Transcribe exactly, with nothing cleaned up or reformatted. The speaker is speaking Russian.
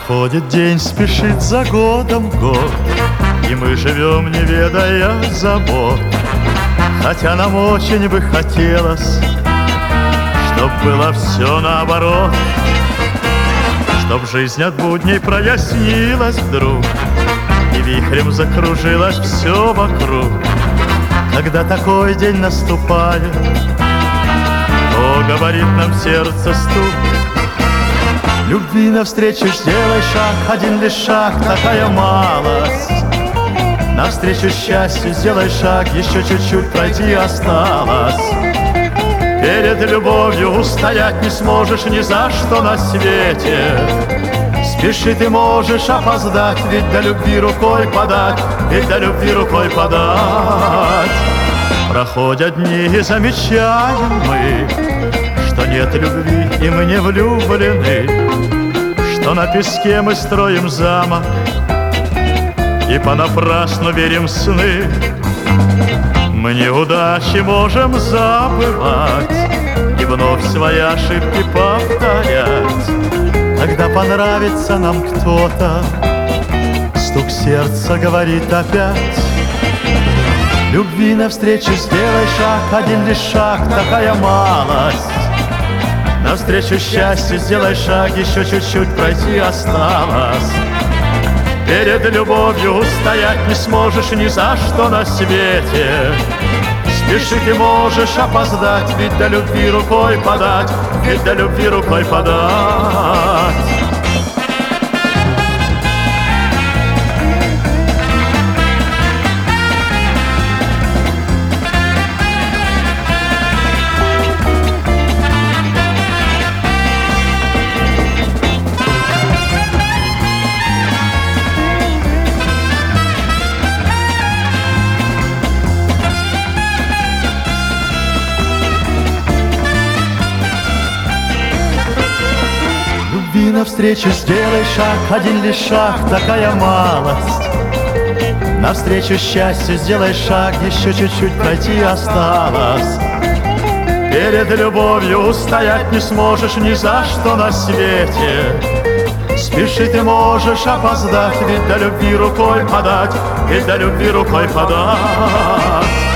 Проходит день, спешит за годом год, и мы живем, не ведая забот. Хотя нам очень бы хотелось, чтоб было все наоборот, чтоб жизнь от будней прояснилась вдруг, и вихрем закружилось все вокруг. Когда такой день наступает, то говорит нам сердце стук: любви навстречу сделай шаг, один лишь шаг, такая малость. Навстречу счастью сделай шаг, еще чуть-чуть пройти осталось. Перед любовью устоять не сможешь ни за что на свете. Спеши ты можешь опоздать, ведь до любви рукой подать, ведь до любви рукой подать. Проходят дни, и замечаем мы, что нет любви, и мы не влюблены, что на песке мы строим замок и понапрасну верим в сны. Мы неудачи можем забывать и вновь свои ошибки повторять. Когда понравится нам кто-то, стук сердца говорит опять: любви навстречу сделай шаг, один лишь шаг, такая малость. Навстречу счастью сделай шаг, еще чуть-чуть пройти осталось. Перед любовью устоять не сможешь ни за что на свете. Спеши ты можешь опоздать, ведь до любви рукой подать, ведь до любви рукой подать. Любви навстречу сделай шаг, один лишь шаг, такая малость. Навстречу счастью сделай шаг, еще чуть-чуть пройти осталось. Перед любовью устоять не сможешь ни за что на свете. Спеши ты можешь опоздать, ведь до любви рукой подать, ведь до любви рукой подать.